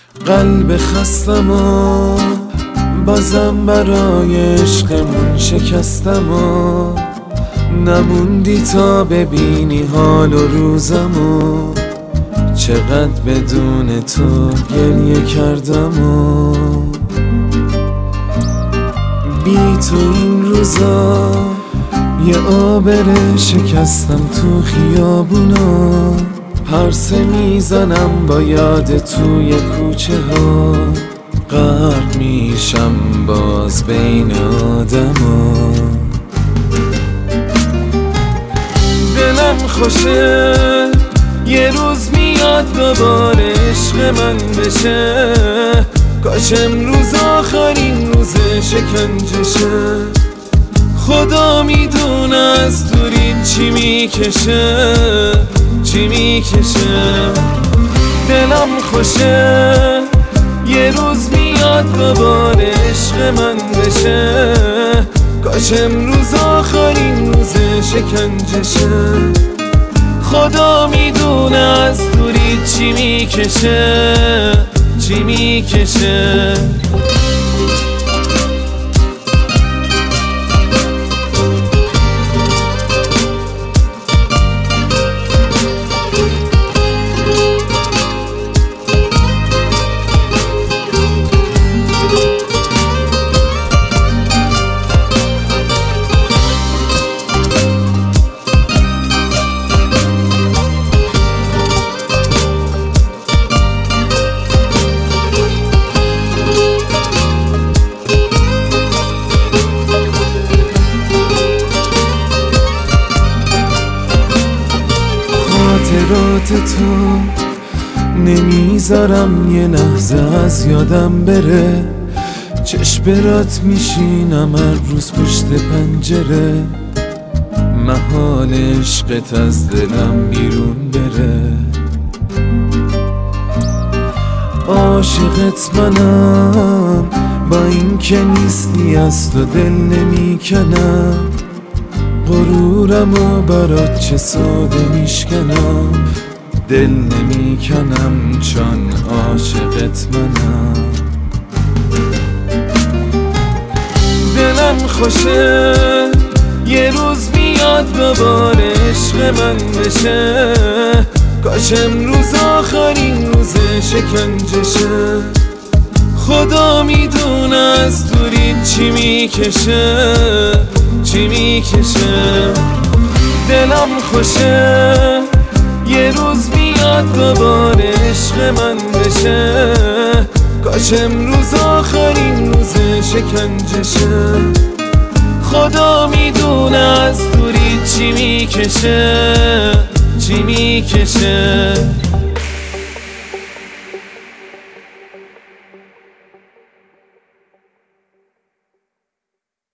قلب خستم و بازم برای عشقمون شکستم و نموندی تا ببینی حال و روزمو. چقدر بدون تو گریه کردم و بی تو این روزا یه آبره شکستم تو خیابونا. پرسه میزنم با یاد توی کوچه ها، غرق میشم باز بین آدما. دلم خوشه یه روز میاد دوباره عشق من بشه، کاش امروز آخرین روز شکنجشه. خدا میدونه از دوری چی میکشه چی میکشه. دلم خوشه یه روز میاد دوباره عشق من بشه، کاش امروز آخرین روز شکنجشه. خدا میدونه از دوری چی میکشه چی میکشه. خاطرات تو نمیذارم یه لحظه از یادم بره، چشم برات میشینم هر روز پشت پنجره. محال عشقت از دلم بیرون بره، عاشقت منم با این که نیستی از تو دل نمیکنم. غرورمو برات چه ساده میشکنم، دل نمیکنم چون عاشقت منم. دلم خوشه یه روز میاد دوباره عشق من بشه، کاش امروز آخرین روز شکنجشه. خدا میدونه از دوری چی میکشه چی میکشه. دلم خوشه یه روز میاد دوباره عشق من بشه، کاش امروز آخرین روز شکنجشه. خدا میدونه از دوری چی میکشه چی میکشه.